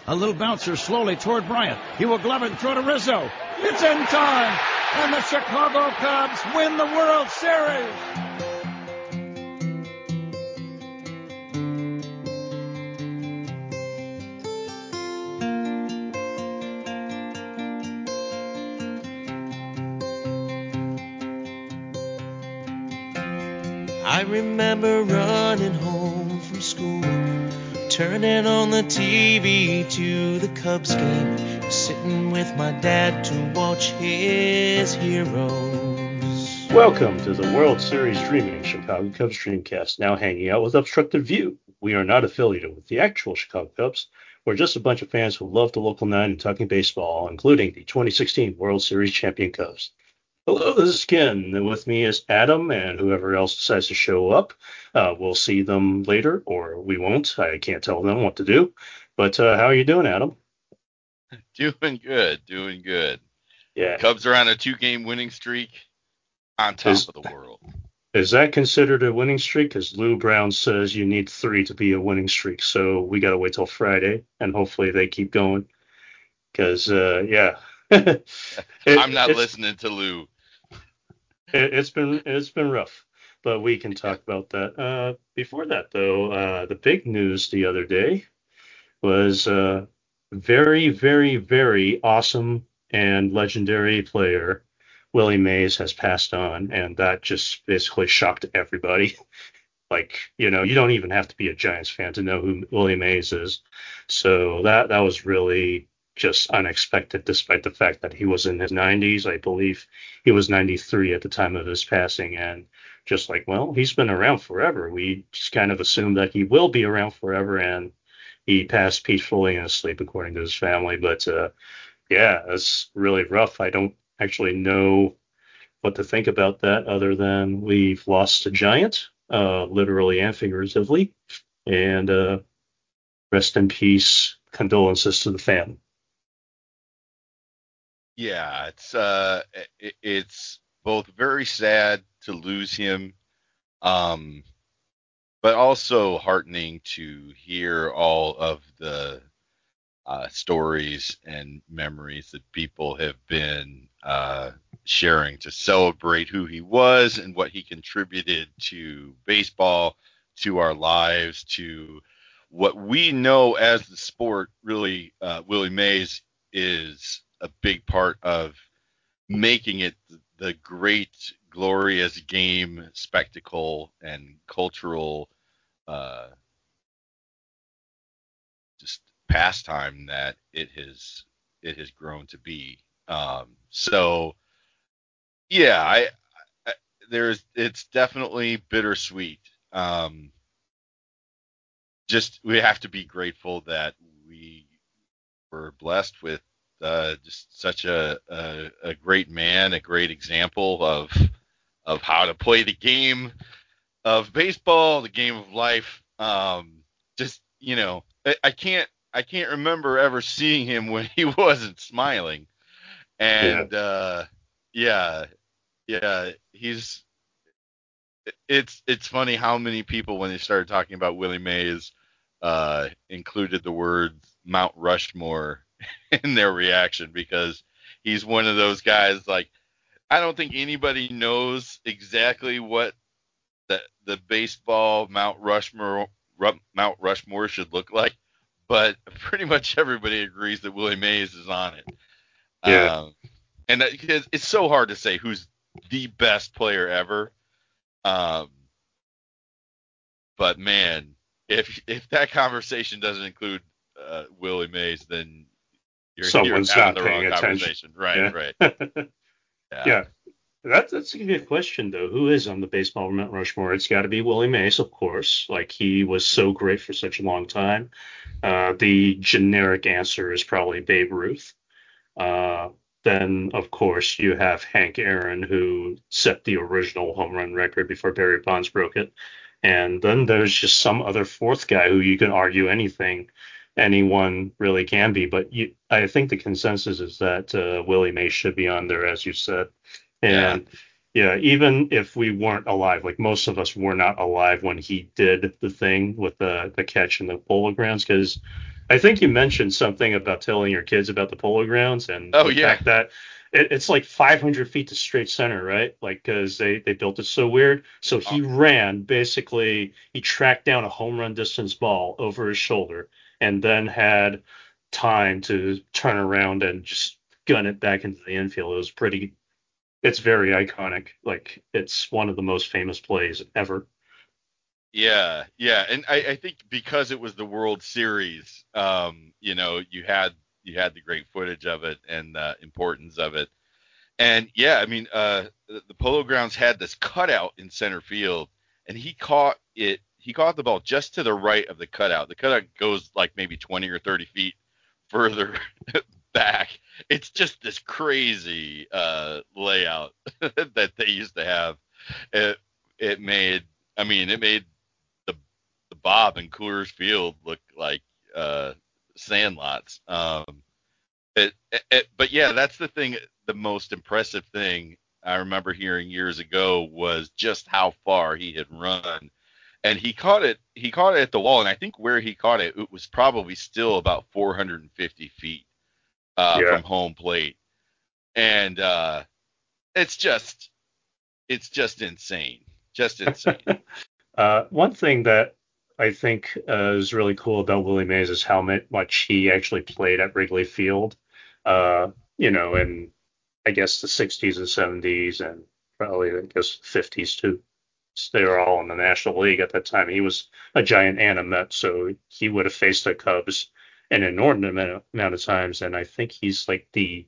A little bouncer slowly toward Bryant. He will glove it and throw to Rizzo. It's in time, and the Chicago Cubs win the World Series. I remember running home from school, turning on the TV to the Cubs game, sitting with my dad to watch his heroes. Welcome to the World Series Dreaming Chicago Cubs Dreamcast, now hanging out with Obstructed View. We are not affiliated with the actual Chicago Cubs. We're just a bunch of fans who love the local nine and talking baseball, including the 2016 World Series champion Cubs. Hello, this is Ken, and with me is Adam, and whoever else decides to show up. We'll see them later, or we won't. I can't tell them what to do. But how are you doing, Adam? Doing good. Yeah. Cubs are on a 2-game winning streak, on top of the world. Is that considered a winning streak? Because Lou Brown says you need 3 to be a winning streak, so we got to wait till Friday, and hopefully they keep going. Because, yeah. I'm not listening to Lou. It's been rough, but we can talk about that. Before that, though, the big news the other day was very, very, very awesome and legendary player Willie Mays has passed on, and that just basically shocked everybody. Like, you don't even have to be a Giants fan to know who Willie Mays is. So that was really just unexpected, despite the fact that he was in his 90s. I believe he was 93 at the time of his passing, and just like, well, he's been around forever. We just kind of assumed that he will be around forever, and he passed peacefully in his sleep, according to his family. But yeah, it's really rough. I don't actually know what to think about that, other than we've lost a giant, literally and figuratively, and rest in peace, condolences to the family. Yeah, it's both very sad to lose him, but also heartening to hear all of the stories and memories that people have been sharing to celebrate who he was and what he contributed to baseball, to our lives, to what we know as the sport. Really, Willie Mays is a big part of making it the great, glorious game spectacle and cultural just pastime that it has grown to be. So yeah, it's definitely bittersweet. Just we have to be grateful that we were blessed with just such a great man, a great example of how to play the game of baseball, the game of life. Just I can't remember ever seeing him when he wasn't smiling, and yeah, it's funny how many people, when they started talking about Willie Mays, included the word Mount Rushmore in their reaction, because he's one of those guys. Like, I don't think anybody knows exactly what the baseball Mount Rushmore should look like, but pretty much everybody agrees that Willie Mays is on it. Yeah. And because it's so hard to say who's the best player ever. But man, if that conversation doesn't include Willie Mays, then you're Someone's having not the wrong paying attention. conversation. Right. Yeah. That's a good question, though. Who is on the baseball Mount Rushmore? It's got to be Willie Mays, of course. Like, he was so great for such a long time. The generic answer is probably Babe Ruth. Then, of course, you have Hank Aaron, who set the original home run record before Barry Bonds broke it. And then there's just some other fourth guy who you can argue anyone really can be. But I think the consensus is that Willie Mays should be on there, as you said. And yeah, even if we weren't alive, like most of us were not alive when he did the thing with the catch and the Polo Grounds, because I think you mentioned something about telling your kids about the Polo Grounds and Oh the yeah. fact that it's like 500 feet to straight center, right? Like, because they built it so weird. So Uh, he ran, basically, he tracked down a home run distance ball over his shoulder and then had time to turn around and just gun it back into the infield. It's very iconic. Like, it's one of the most famous plays ever. Yeah, yeah, and I think because it was the World Series, you had the great footage of it and the importance of it. And yeah, I mean, the Polo Grounds had this cutout in center field, and he caught it. He caught the ball just to the right of the cutout. The cutout goes like maybe 20 or 30 feet further back. It's just this crazy layout that they used to have. It it made, I mean, it made the the Bob and Coors Field look like uh, sandlots. But yeah, that's the thing. The most impressive thing I remember hearing years ago was just how far he had run, and he caught it. He caught it at the wall, and I think where he caught it, it was probably still about 450 feet Yeah. from home plate, and it's just it's just insane, just insane. One thing that I think is really cool about Willie Mays is how much he actually played at Wrigley Field. Uh, in I guess the 60s and 70s and probably I guess 50s too. They were all in the National League at that time. He was a giant and a Met, so he would have faced the Cubs an inordinate amount of times. And I think he's like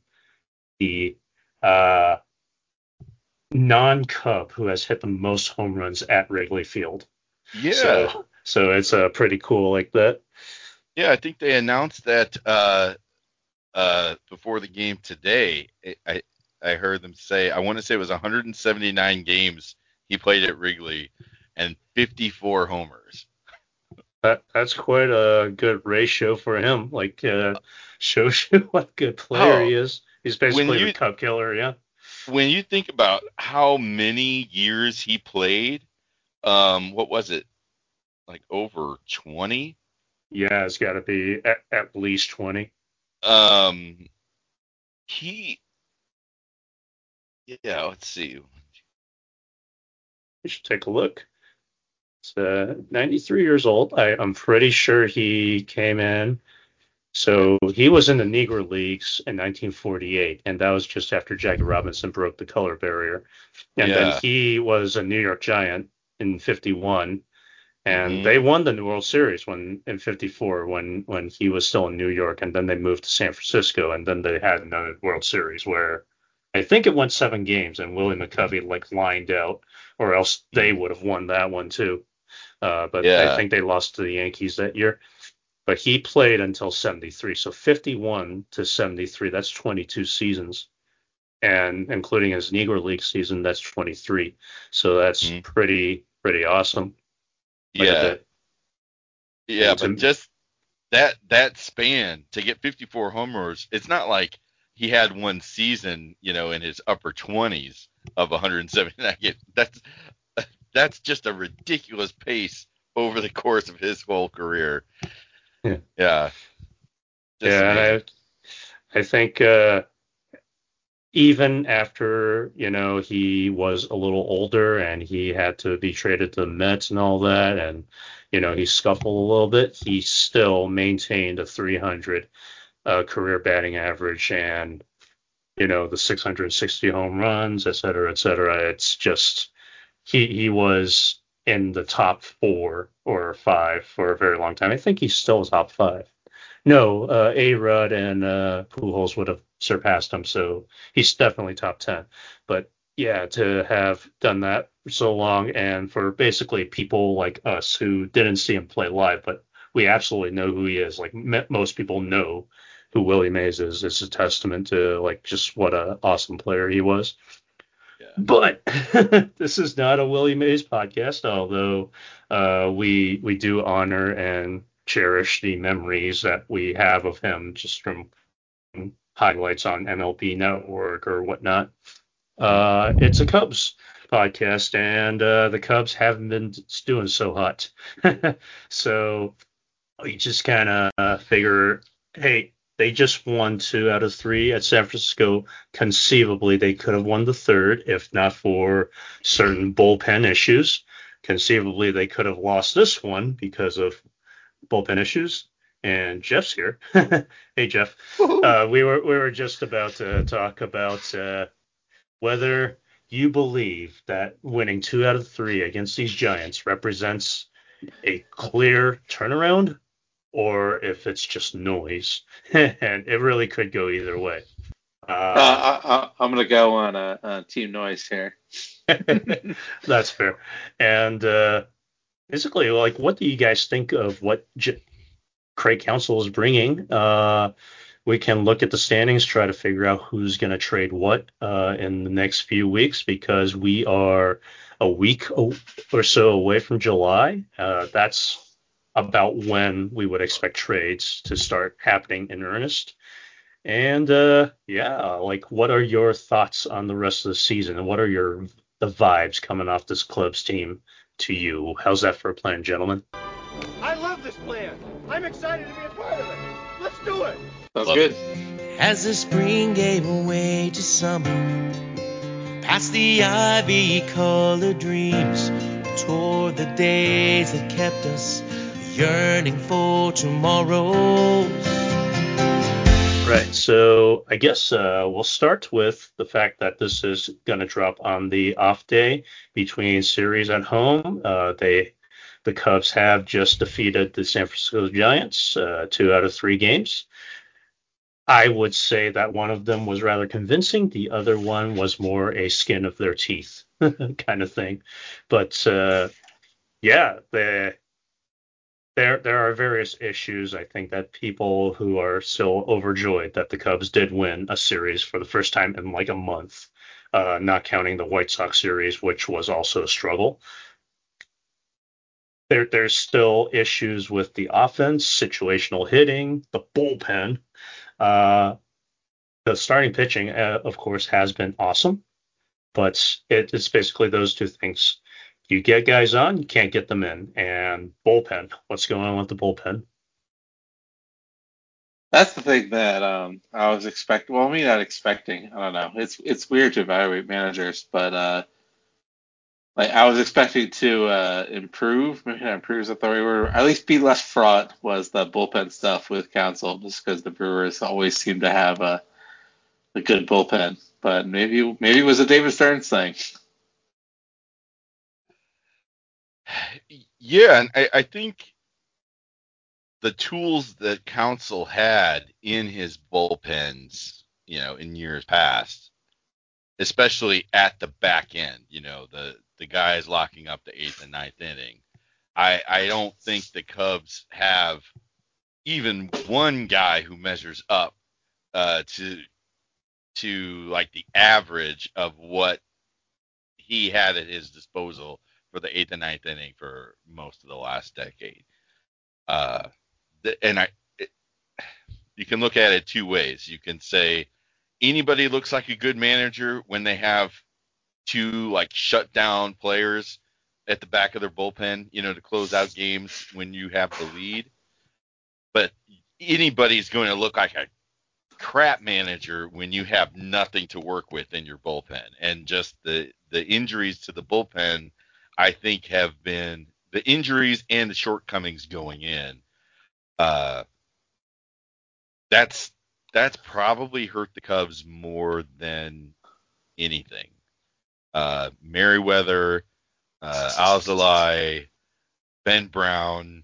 the uh, non-Cub who has hit the most home runs at Wrigley Field. Yeah, So it's pretty cool like that. yeah. I think they announced that before the game today. I heard them say, I want to say it was 179 games he played at Wrigley and 54 homers. That's quite a good ratio for him. Like shows you what a good player Oh, he is. He's when basically the you Cub killer, yeah. when you think about how many years he played, what was it? Like over 20? Yeah, it's got to be at least 20. Um, he yeah, let's see. You should take a look. It's 93 years old. I'm pretty sure he came in. Yeah. So he was in the Negro Leagues in 1948, and that was just after Jackie Robinson broke the color barrier. And then Yeah. he was a New York Giant in 51, and Hmm. they won the World Series when in '54 when he was still in New York, and then they moved to San Francisco, and then they had another World Series where I think it went 7 games, and Willie McCovey like lined out, or else they would have won that one too. But I Yeah. think they lost to the Yankees that year. But he played until '73, so 51 to '73, that's 22 seasons, and including his Negro League season, that's 23. So that's Mhm. pretty awesome. Like I Yeah. said, Yeah, and but to just that span to get 54 homers, it's not like he had one season, in his upper 20s of 179 games. That's just a ridiculous pace over the course of his whole career. yeah, Yeah, just yeah, and amazing. I think even after he was a little older and he had to be traded to the Mets and all that, and he scuffled a little bit, he still maintained a 300 career batting average and the 660 home runs, et cetera, et cetera. It's just he was in the top 4 or 5 for a very long time. I think he's still top 5. No, A-Rod and Pujols would have surpassed him, so he's definitely top 10. But yeah, to have done that for so long, and for basically people like us who didn't see him play live, but we absolutely know who he is. Like most people know who Willie Mays is. It's a testament to like just what a awesome player he was. Yeah. But this is not a Willie Mays podcast, although we do honor and cherish the memories that we have of him just from highlights on MLB Network or whatnot. Mhm. It's a Cubs podcast, and the Cubs haven't been doing so hot. So You just kind of figure, hey, they just won 2 out of 3 at San Francisco. Conceivably, they could have won the third if not for certain bullpen issues. Conceivably, they could have lost this one because of bullpen issues. And Jeff's here. Hey, Jeff. We were just about to talk about whether you believe that winning 2 out of 3 against these Giants represents a clear turnaround or if it's just noise. And it really could go either way. I'm going to go on Team Noise here. That's fair. And basically, like, what do you guys think of what Craig Counsell is bringing? We can look at the standings, try to figure out who's going to trade what in the next few weeks because we are a week or so away from July. That's about when we would expect trades to start happening in earnest. And like, what are your thoughts on the rest of the season, and what are the vibes coming off this club's team to you? How's that for a plan, gentlemen? I love this plan. I'm excited to be a part of it. Let's do it. Sounds Love good. As the spring gave away to summer, past the ivy-colored dreams, toward the days that kept us yearning for tomorrows. Right. So I guess we'll start with the fact that this is going to drop on the off day between series at home. The Cubs have just defeated the San Francisco Giants 2 out of 3 games. I would say that one of them was rather convincing. The other one was more a skin of their teeth kind of thing. But yeah, there are various issues. I think that people who are still overjoyed that the Cubs did win a series for the first time in like a month, not counting the White Sox series, which was also a struggle. There's still issues with the offense, situational hitting, the bullpen. The starting pitching, of course, has been awesome, but it's basically those two things. You get guys on, you can't get them in. And bullpen, what's going on with the bullpen? That's the thing that I was expecting. Well, me not expecting. I don't know. It's weird to evaluate managers, but like I was expecting to improve. Maybe not improve is the right word. At least be less fraught was the bullpen stuff with Counsell, just because the Brewers always seem to have a good bullpen. But maybe it was a David Stearns thing. Yeah, and I think the tools that Counsell had in his bullpens, in years past, especially at the back end, the guys locking up the 8th and 9th inning. I don't think the Cubs have even one guy who measures up to like the average of what he had at his disposal for the 8th and 9th inning for most of the last decade. You can look at it two ways. You can say anybody looks like a good manager when they have two like shut down players at the back of their bullpen, to close out games when you have the lead. But anybody's going to look like a crap manager when you have nothing to work with in your bullpen. And just the injuries to the bullpen, I think, have been the injuries and the shortcomings going in. That's probably hurt the Cubs more than anything. Merriweather, Alzolay, Ben Brown,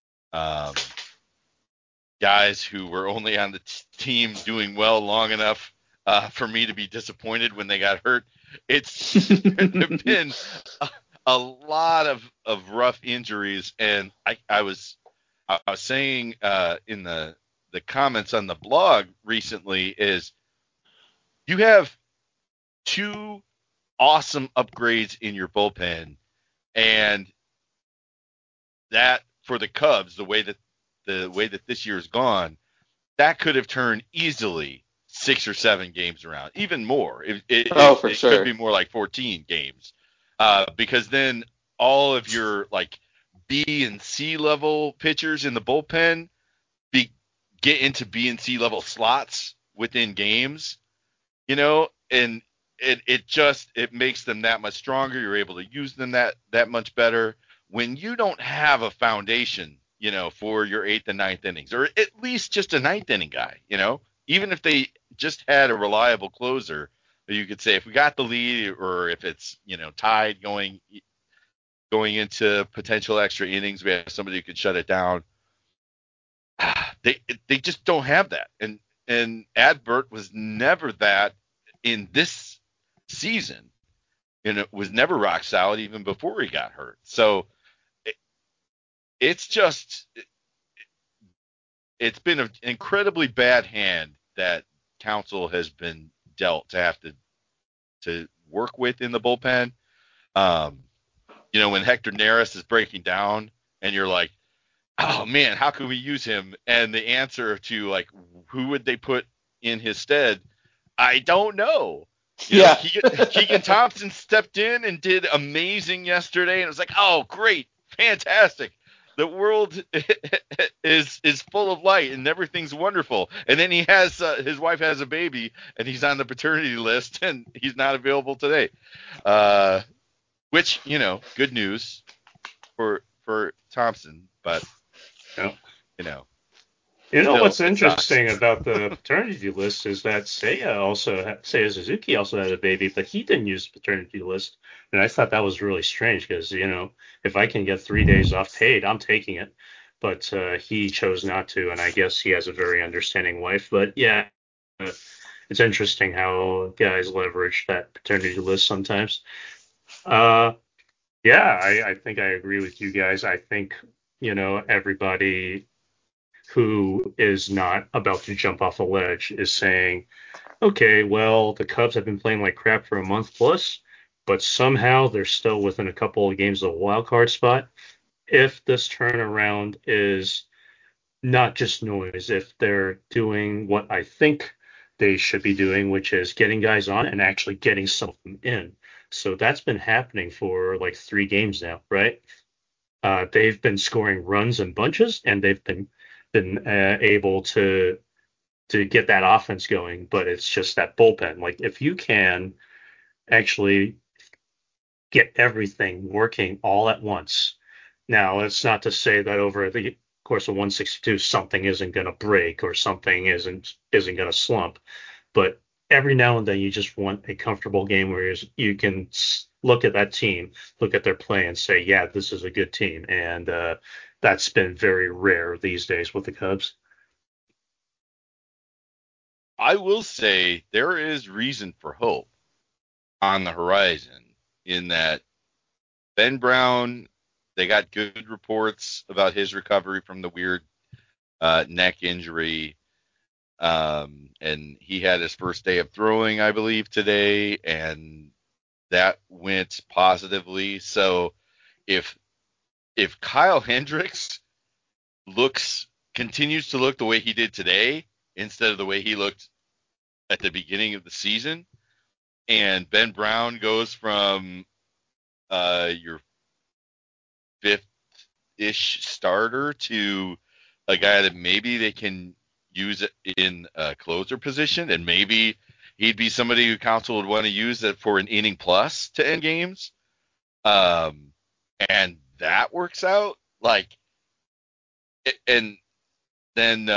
guys who were only on the team doing well long enough for me to be disappointed when they got hurt. There've been a lot of rough injuries, and I was saying in the comments on the blog recently is you have two awesome upgrades in your bullpen, and that for the Cubs, the way that this year's gone, that could have turned easily 6 or 7 games around, even more. It sure. could be more like 14 games, because then all of your like B and C level pitchers in the bullpen get into B and C level slots within games, and it makes them that much stronger. You're able to use them that much better when you don't have a foundation, for your 8th and 9th innings, or at least just a 9th inning guy, even if they just had a reliable closer, you could say if we got the lead or if it's, tied going into potential extra innings, we have somebody who could shut it down. They just don't have that. And Adbert was never that in this season, and it was never rock solid even before he got hurt. So it's been an incredibly bad hand that Counsell has been dealt to have to work with in the bullpen. When Hector Neris is breaking down and you're like, oh man, how can we use him? And the answer to like, who would they put in his stead? I don't know. Keegan Thompson stepped in and did amazing yesterday, and it was like, oh great, fantastic. The world is full of light and everything's wonderful. And then he has his wife has a baby and he's on the paternity list and he's not available today. Which, good news for Thompson, but what's interesting about the paternity list is that Seiya Suzuki also had a baby, but he didn't use the paternity list. And I thought that was really strange because, if I can get 3 days off paid, I'm taking it. But he chose not to, and I guess he has a very understanding wife. But yeah, it's interesting how guys leverage that paternity list sometimes. I think I agree with you guys. I think, everybody who is not about to jump off a ledge is saying, okay, well, the Cubs have been playing like crap for a month plus, but somehow they're still within a couple of games of a wild card spot. If this turnaround is not just noise, if they're doing what I think they should be doing, which is getting guys on and actually getting some of them in. So that's been happening for like 3 games now, right? They've been scoring runs in bunches, and they've been able to get that offense going, but it's just that bullpen. Like if you can actually get everything working all at once. Now, it's not to say that over the course of 162 something isn't going to break or something isn't going to slump, but every now and then you just want a comfortable game where you can look at that team, look at their play, and say, yeah, this is a good team. And that's been very rare these days with the Cubs. I will say there is reason for hope on the horizon in that Ben Brown, they got good reports about his recovery from the weird neck injury. And he had his first day of throwing, I believe, today, and that went positively. So if Kyle Hendricks continues to look the way he did today instead of the way he looked at the beginning of the season, and Ben Brown goes from your 5th-ish starter to a guy that maybe they can use it in a closer position, and maybe he'd be somebody who Counsell would want to use it for an inning plus to end games. And that works out, like, and then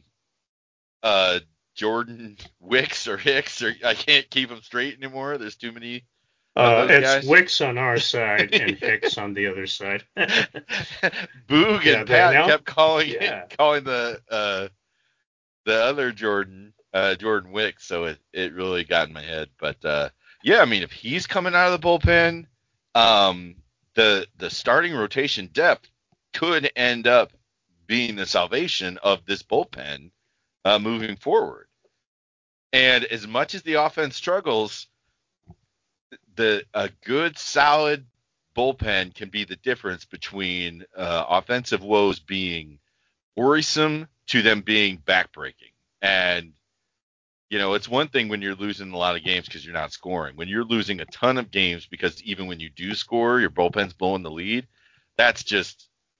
Jordan Wicks or Hicks, or I can't keep them straight anymore. There's too many of those guys. It's Wicks on our side and Hicks on the other side. Boog and Pat kept calling the other Jordan Wicks, so it really got in my head. But if he's coming out of the bullpen, the starting rotation depth could end up being the salvation of this bullpen moving forward. And as much as the offense struggles, a good solid bullpen can be the difference between offensive woes being worrisome to them being backbreaking. And it's one thing when you're losing a lot of games because you're not scoring. When you're losing a ton of games because even when you do score, your bullpen's blowing the lead, that's just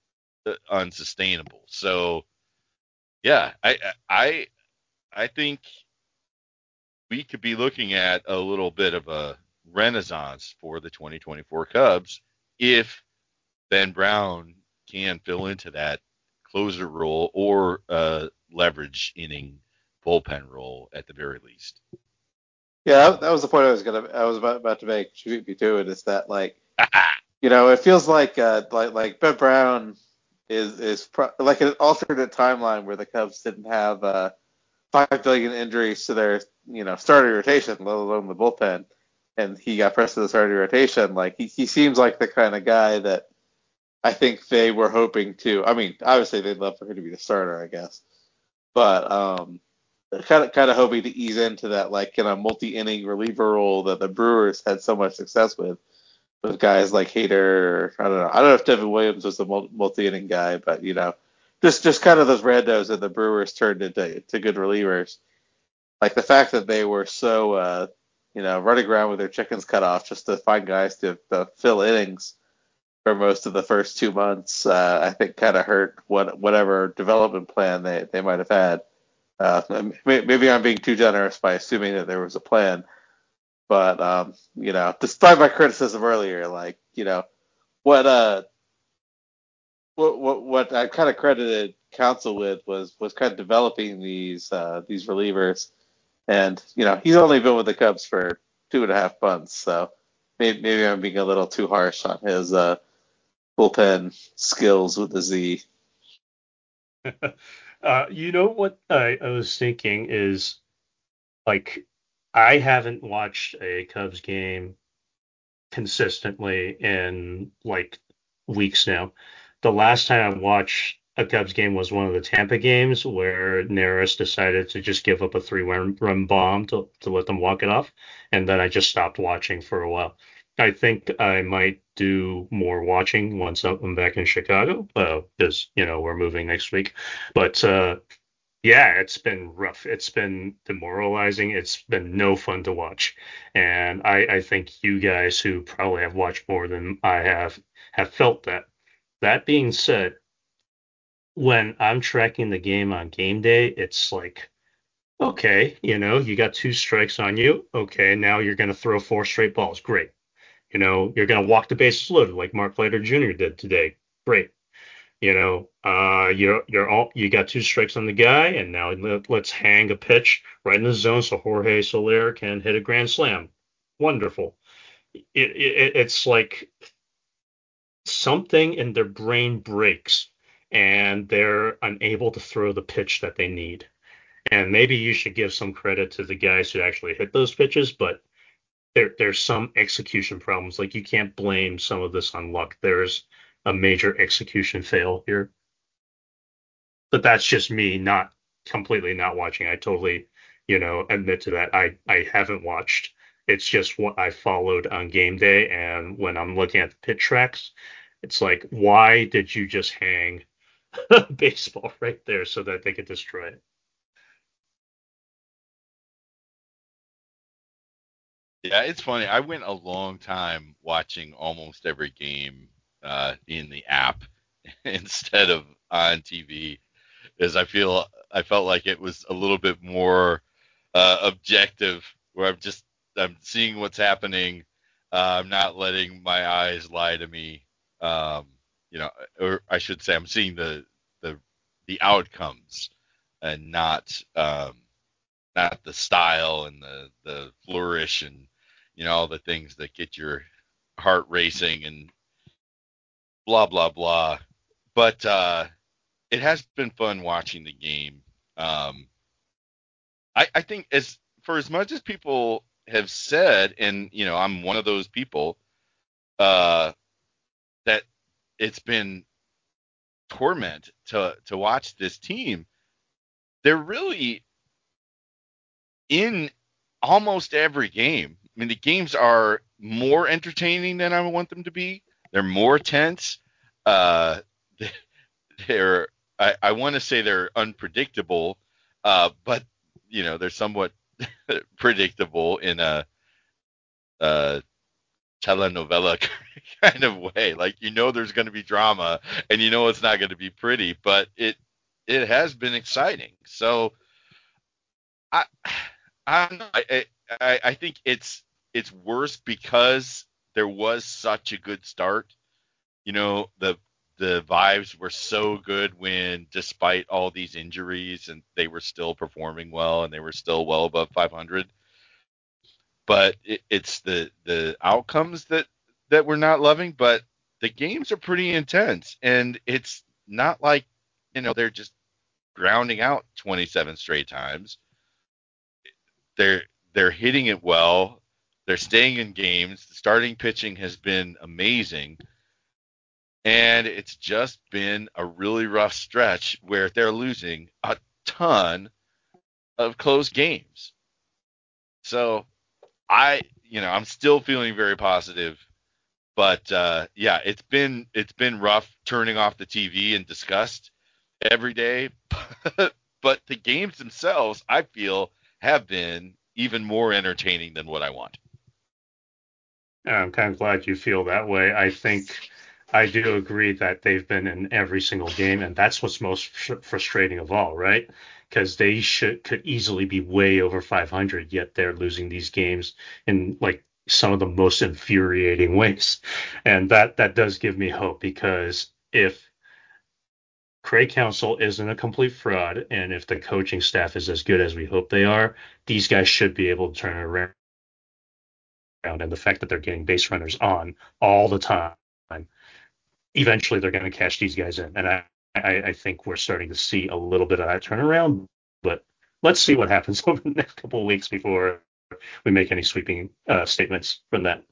unsustainable. So yeah, I think we could be looking at a little bit of a renaissance for the 2024 Cubs if Ben Brown can fill into that closer role or leverage inning bullpen role at the very least. Yeah, that was the point I was about to make. Shoot me to it is that it feels like Ben Brown is like an alternate timeline where the Cubs didn't have 5 billion injuries to their starting rotation, let alone the bullpen, and he got pressed to the starting rotation. Like he seems like the kind of guy that I think they were hoping to. I mean, obviously they'd love for him to be the starter, I guess, but kind of hoping to ease into that multi-inning reliever role that the Brewers had so much success with guys like Hader. Or, I don't know if Devin Williams was a multi-inning guy, but just kind of those randos that the Brewers turned into good relievers. Like the fact that they were so running around with their chickens cut off just to find guys to fill innings for most of the first 2 months, I think kind of hurt whatever development plan they might have had. Maybe I'm being too generous by assuming that there was a plan, but despite my criticism earlier, what I kind of credited Counsell with was kind of developing these relievers, and he's only been with the Cubs for 2.5 months, so maybe I'm being a little too harsh on his bullpen skills with the Z. What I was thinking is, like, I haven't watched a Cubs game consistently in like weeks now. The last time I watched a Cubs game was one of the Tampa games where Neris decided to just give up a 3-run bomb to let them walk it off, and then I just stopped watching for a while. I think I might do more watching once I'm back in Chicago, because we're moving next week. But yeah, it's been rough. It's been demoralizing. It's been no fun to watch. And I think you guys who probably have watched more than I have felt that. That being said, when I'm tracking the game on game day, it's like, okay, you got 2 strikes on you. Okay, now you're going to throw 4 straight balls. Great. You're going to walk the bases loaded like Mark Leiter Jr. did today. Great. You got 2 strikes on the guy, and now let's hang a pitch right in the zone so Jorge Soler can hit a grand slam. Wonderful. It's like something in their brain breaks, and they're unable to throw the pitch that they need. And maybe you should give some credit to the guys who actually hit those pitches, but there's some execution problems. Like you can't blame some of this on luck. There's a major execution fail here. But that's just me not completely not watching. I totally, admit to that. I haven't watched. It's just what I followed on game day. And when I'm looking at the pitch tracks, it's like, why did you just hang a baseball right there so that they could destroy it? Yeah, it's funny. I went a long time watching almost every game in the app instead of on TV, as I felt like it was a little bit more objective, where I'm seeing what's happening. I'm not letting my eyes lie to me. Um, or I should say, I'm seeing the outcomes and not the style and the flourish and all the things that get your heart racing and blah blah blah. But it has been fun watching the game. I think as much as people have said, and I'm one of those people, that it's been torment to watch this team. They're really in almost every game. I mean, the games are more entertaining than I want them to be. They're more tense. Uh, they're I want to say they're unpredictable, but they're somewhat predictable in a telenovela kind of way. Like, there's going to be drama, and it's not going to be pretty, but it has been exciting. So I I think it's worse because there was such a good start. The vibes were so good when, despite all these injuries, and they were still performing well, and they were still well above 500. But it's the outcomes that we're not loving. But the games are pretty intense, and it's not like they're just grounding out 27 straight times. They're hitting it well. They're staying in games. The starting pitching has been amazing. And it's just been a really rough stretch where they're losing a ton of close games. So I'm still feeling very positive, but yeah, it's been rough turning off the TV in disgust every day. But the games themselves, I feel, have been even more entertaining than what I want. I'm kind of glad you feel that way. I think I do agree that they've been in every single game, and that's what's most frustrating of all, right? Because they could easily be way over 500, yet they're losing these games in like some of the most infuriating ways. And that does give me hope, because if Craig Counsell isn't a complete fraud, and if the coaching staff is as good as we hope they are, these guys should be able to turn it around. And the fact that they're getting base runners on all the time, eventually they're going to catch these guys in. And I think we're starting to see a little bit of that turnaround. But let's see what happens over the next couple of weeks before we make any sweeping statements from that.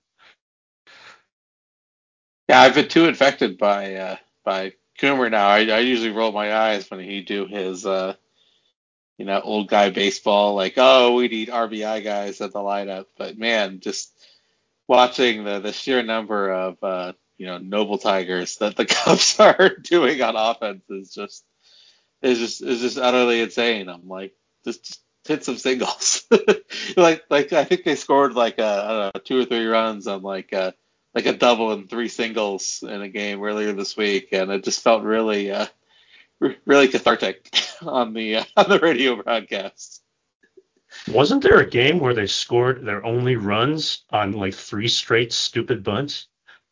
Yeah, I've been too infected by Coomer now. I usually roll my eyes when he do his old guy baseball, like, oh, we need RBI guys at the lineup. But man, just watching the sheer number of noble tigers that the Cubs are doing on offense is just utterly insane. I'm like, just hit some singles. like I think they scored like I don't know, 2 or 3 runs on like a double and 3 singles in a game earlier this week, and it just felt really really cathartic on the radio broadcast. Wasn't there a game where they scored their only runs on like 3 straight stupid bunts?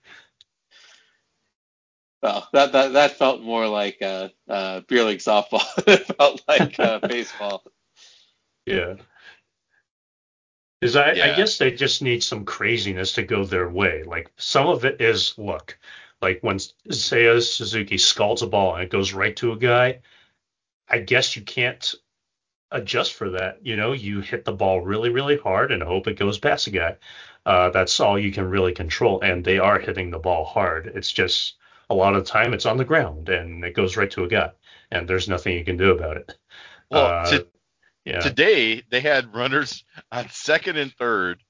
Well, that felt more like beer league softball. It felt like baseball. Yeah. Because I Yeah. guess they just need some craziness to go their way. Like, some of it is luck. Like when Seiya Suzuki scalds a ball and it goes right to a guy, I guess you can't adjust for that. You hit the ball really, really hard and hope it goes past a guy. That's all you can really control. And they are hitting the ball hard. It's just a lot of the time it's on the ground and it goes right to a guy, and there's nothing you can do about it. Well, Yeah. today they had runners on second and third.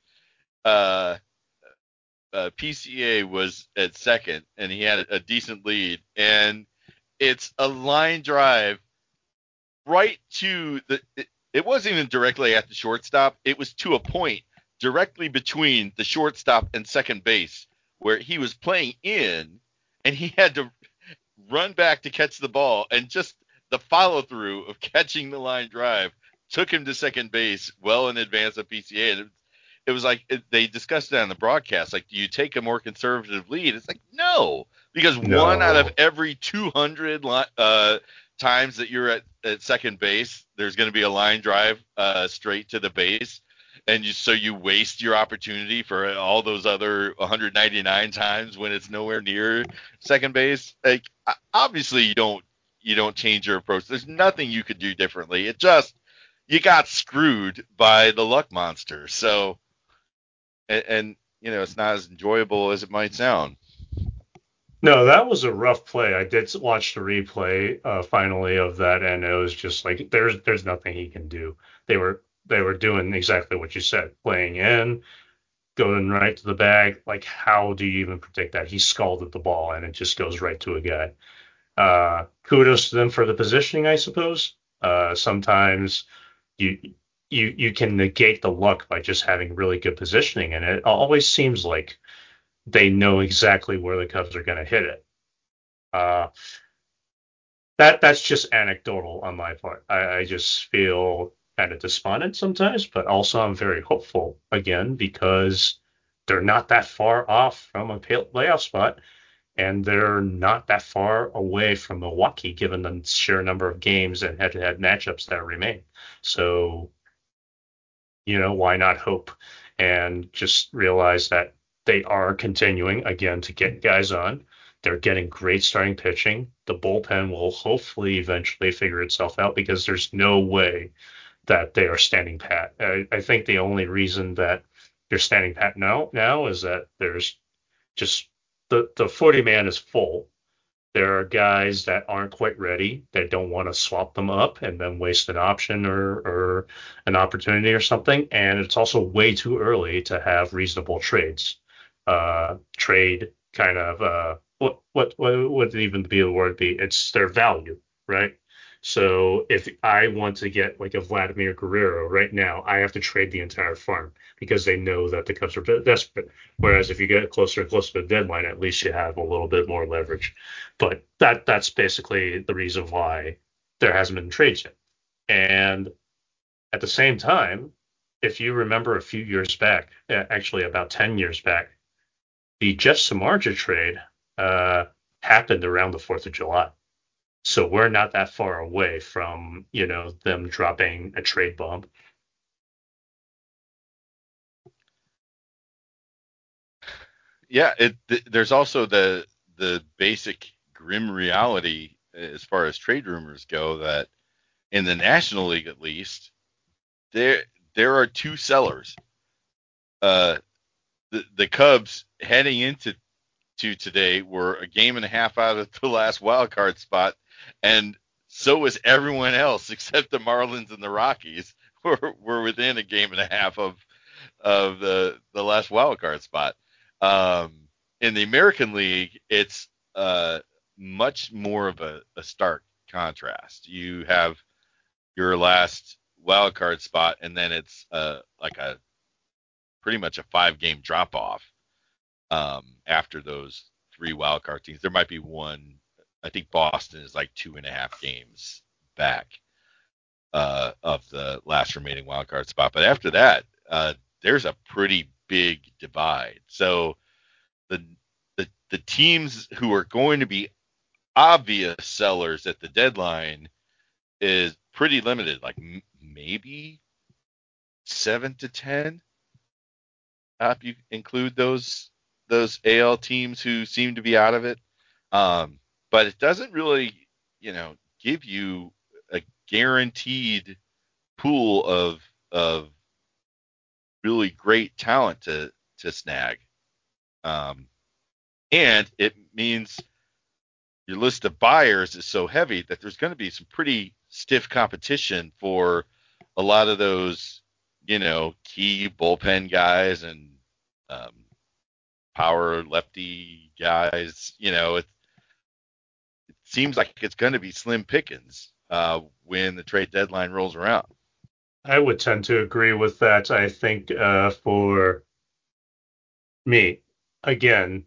PCA was at second, and he had a decent lead, and it's a line drive right to it wasn't even directly at the shortstop. It was to a point directly between the shortstop and second base where he was playing in, and he had to run back to catch the ball, and just the follow through of catching the line drive took him to second base well in advance of PCA. And it was like they discussed it on the broadcast. Like, do you take a more conservative lead? It's like, no, because No. 1 out of every 200 times that you're at second base, there's going to be a line drive straight to the base. And so you waste your opportunity for all those other 199 times when it's nowhere near second base. Like, obviously you don't change your approach. There's nothing you could do differently. It just, you got screwed by the luck monster. So, and it's not as enjoyable as it might sound. No, that was a rough play. I did watch the replay finally of that, and it was just like there's nothing he can do. They were doing exactly what you said, playing in, going right to the bag. Like, how do you even predict that? He scalded the ball, and it just goes right to a guy. Kudos to them for the positioning, I suppose. Sometimes you can negate the luck by just having really good positioning, and it always seems like they know exactly where the Cubs are going to hit it. That's just anecdotal on my part. I just feel kind of despondent sometimes, but also I'm very hopeful again because they're not that far off from a playoff spot, and they're not that far away from Milwaukee given the sheer number of games and head-to-head matchups that remain. So, why not hope and just realize that they are continuing again to get guys on. They're getting great starting pitching. The bullpen will hopefully eventually figure itself out because there's no way that they are standing pat. I think the only reason that they're standing pat now is that there's just the 40 man is full. There are guys that aren't quite ready that don't want to swap them up and then waste an option or an opportunity or something. And it's also way too early to have reasonable trades. Trade kind of what would even be the word be? It's their value, right? So if I want to get like a Vladimir Guerrero right now, I have to trade the entire farm because they know that the Cubs are desperate. Whereas if you get closer and closer to the deadline, at least you have a little bit more leverage. But that's basically the reason why there hasn't been trades yet. And at the same time, if you remember a few years back, actually about 10 years back, the Jeff Samardzija trade happened around the 4th of July. So we're not that far away from, them dropping a trade bomb. Yeah, there's also the basic grim reality as far as trade rumors go that in the National League at least there are two sellers. The Cubs heading into today were a game and a half out of the last wild card spot, and so was everyone else except the Marlins and the Rockies were within a game and a half of the last wild card spot. In the American League, it's much more of a stark contrast. You have your last wild card spot, and then it's like a pretty much a 5-game drop off after those 3 wild card teams. There might be one. I think Boston is like 2.5 games back of the last remaining wild card spot. But after that, there's a pretty big divide. So the teams who are going to be obvious sellers at the deadline is pretty limited, like maybe 7 to 10. If you include those AL teams who seem to be out of it, but it doesn't really, give you a guaranteed pool of really great talent to snag. And it means your list of buyers is so heavy that there's going to be some pretty stiff competition for a lot of those, key bullpen guys and power lefty guys. It seems like it's going to be slim pickings when the trade deadline rolls around. I would tend to agree with that. I think for me, again,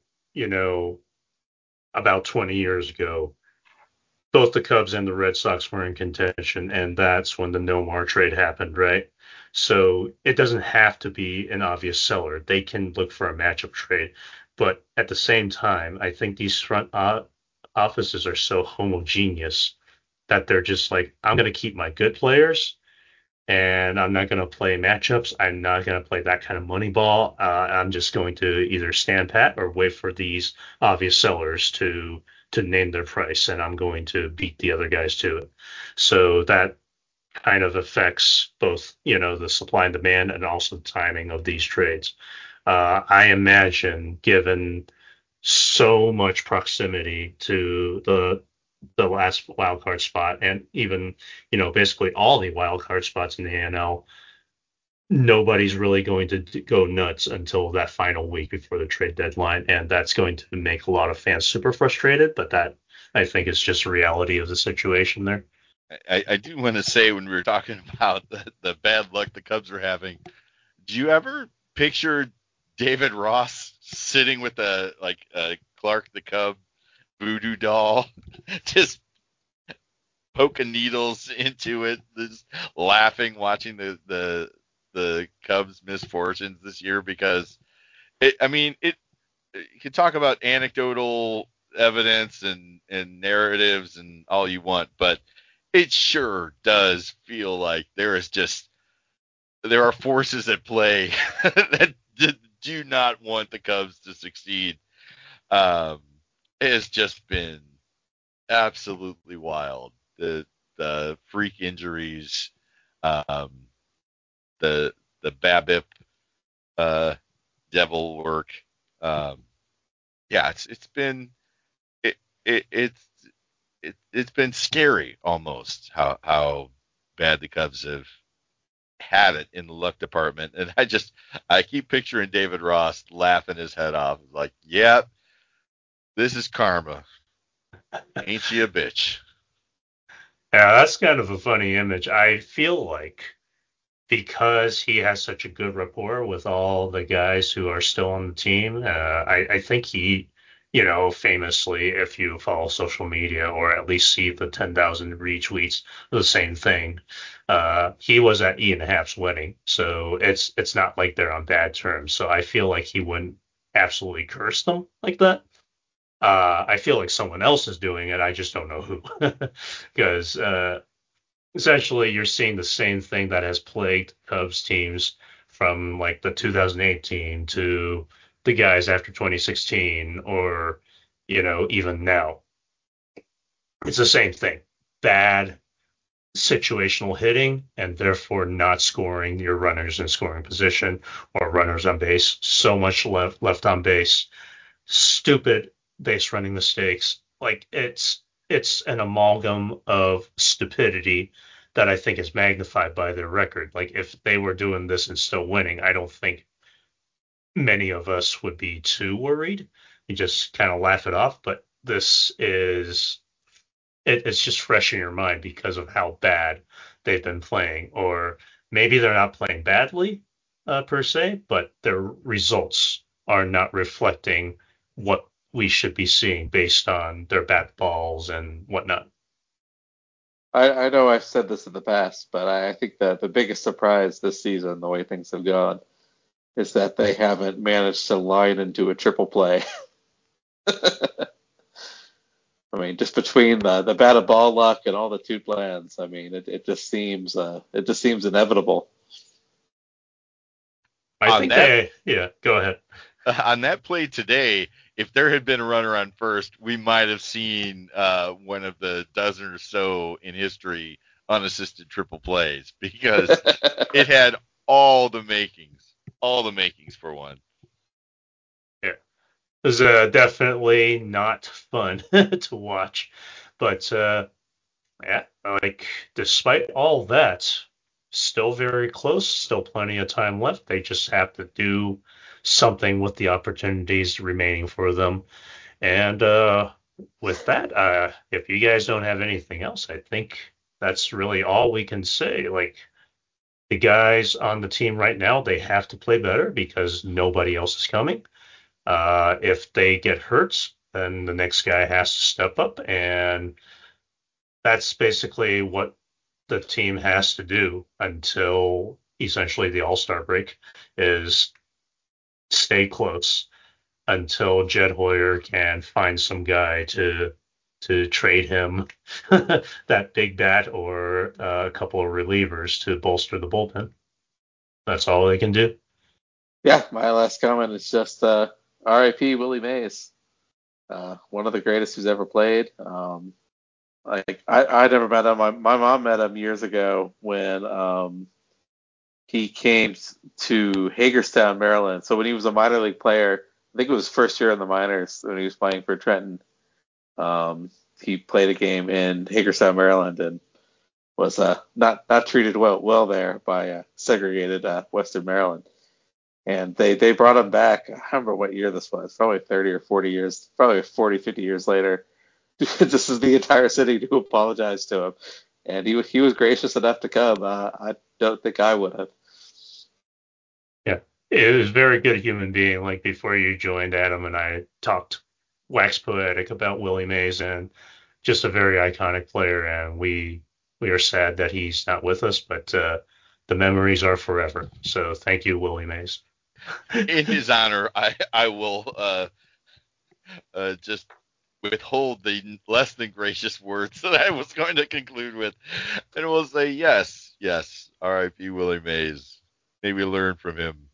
about 20 years ago, both the Cubs and the Red Sox were in contention, and that's when the Nomar trade happened, right? So it doesn't have to be an obvious seller. They can look for a matchup trade. But at the same time, I think these front offices are so homogeneous that they're just like, I'm going to keep my good players and I'm not going to play matchups. I'm not going to play that kind of money ball. I'm just going to either stand pat or wait for these obvious sellers to name their price, and I'm going to beat the other guys to it. So that kind of affects both, the supply and demand and also the timing of these trades. I imagine, given so much proximity to the last wild card spot, and even basically all the wild card spots in the ANL, nobody's really going to go nuts until that final week before the trade deadline, and that's going to make a lot of fans super frustrated. But that, I think, is just a reality of the situation there. I do want to say, when we were talking about the bad luck the Cubs were having, do you ever picture David Ross sitting with a Clark the Cub voodoo doll, just poking needles into it, just laughing, watching the Cubs' misfortunes this year because you can talk about anecdotal evidence and narratives and all you want, but it sure does feel like there are forces at play that do not want the Cubs to succeed. It has just been absolutely wild. The freak injuries, the BABIP devil work. It's been it's been scary almost how bad the Cubs have had it in the luck department. And I keep picturing David Ross laughing his head off, like, "Yep, this is karma. Ain't she a bitch?" Yeah, that's kind of a funny image. I feel like because he has such a good rapport with all the guys who are still on the team, I think he, famously, if you follow social media or at least see the 10,000 retweets, the same thing. He was at Ian Happ's wedding, so it's not like they're on bad terms. So I feel like he wouldn't absolutely curse them like that. I feel like someone else is doing it. I just don't know who, because essentially you're seeing the same thing that has plagued Cubs teams from like the 2018 to the guys after 2016, or even now. It's the same thing. Bad situational hitting and therefore not scoring your runners in scoring position or runners on base. So much left on base. Stupid base running mistakes. Like it's an amalgam of stupidity that I think is magnified by their record. Like if they were doing this and still winning, I don't think many of us would be too worried. You just kind of laugh it off. But this is it's just fresh in your mind because of how bad they've been playing, or maybe they're not playing badly per se, but their results are not reflecting what we should be seeing based on their bat balls and whatnot. I know I've said this in the past, but I think that the biggest surprise this season, the way things have gone, is that they haven't managed to line into a triple play. I mean, just between the bat and ball luck and all the two plans, I mean, it just seems inevitable. I think go ahead. On that play today, if there had been a runner on first, we might have seen one of the dozen or so in history unassisted triple plays because it had all the makings for one. Yeah, it was definitely not fun to watch, but yeah, like despite all that, still very close, still plenty of time left. They just have to do something with the opportunities remaining for them. And with that, if you guys don't have anything else, I think that's really all we can say. Like the guys on the team right now, they have to play better because nobody else is coming. If they get hurt, then the next guy has to step up, and that's basically what the team has to do until essentially the All-Star break is stay close until Jed Hoyer can find some guy to trade him that big bat or a couple of relievers to bolster the bullpen. That's all they can do. Yeah, my last comment is just R.I.P. Willie Mays, one of the greatest who's ever played. Like I never met him. My mom met him years ago when he came to Hagerstown, Maryland. So when he was a minor league player, I think it was first year in the minors when he was playing for Trenton. He played a game in Hagerstown, Maryland, and was not treated well there by segregated Western Maryland. And they brought him back. I don't remember what year this was, probably 30 or 40 years, probably 40, 50 years later. This is the entire city to apologize to him. And he was gracious enough to come. I don't think I would have. Yeah, It was a very good human being. Like before you joined, Adam and I talked wax poetic about Willie Mays, and just a very iconic player. And we are sad that he's not with us, but the memories are forever. So thank you, Willie Mays. In his honor, I will just withhold the less than gracious words that I was going to conclude with, and will say yes, R.I.P. Willie Mays. May we learn from him.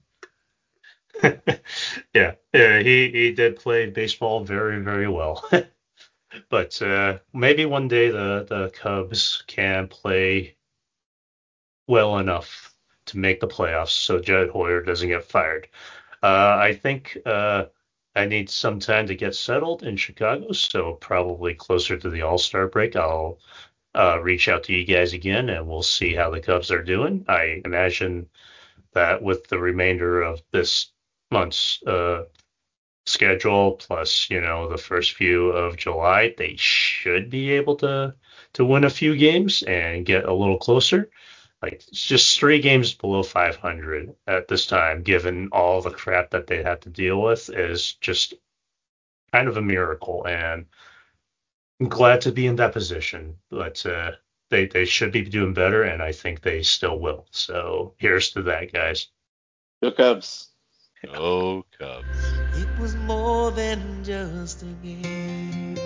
Yeah, he did play baseball very, very well. But maybe one day the Cubs can play well enough to make the playoffs so Jed Hoyer doesn't get fired. I think I need some time to get settled in Chicago, so probably closer to the All-Star break, I'll reach out to you guys again and we'll see how the Cubs are doing. I imagine that with the remainder of this month's schedule plus, the first few of July, they should be able to win a few games and get a little closer. Like it's just 3 games below 500 at this time, given all the crap that they had to deal with, is just kind of a miracle. And I'm glad to be in that position, but they should be doing better, and I think they still will. So here's to that, guys. Go Cubs. Oh, Cubs. It was more than just a game.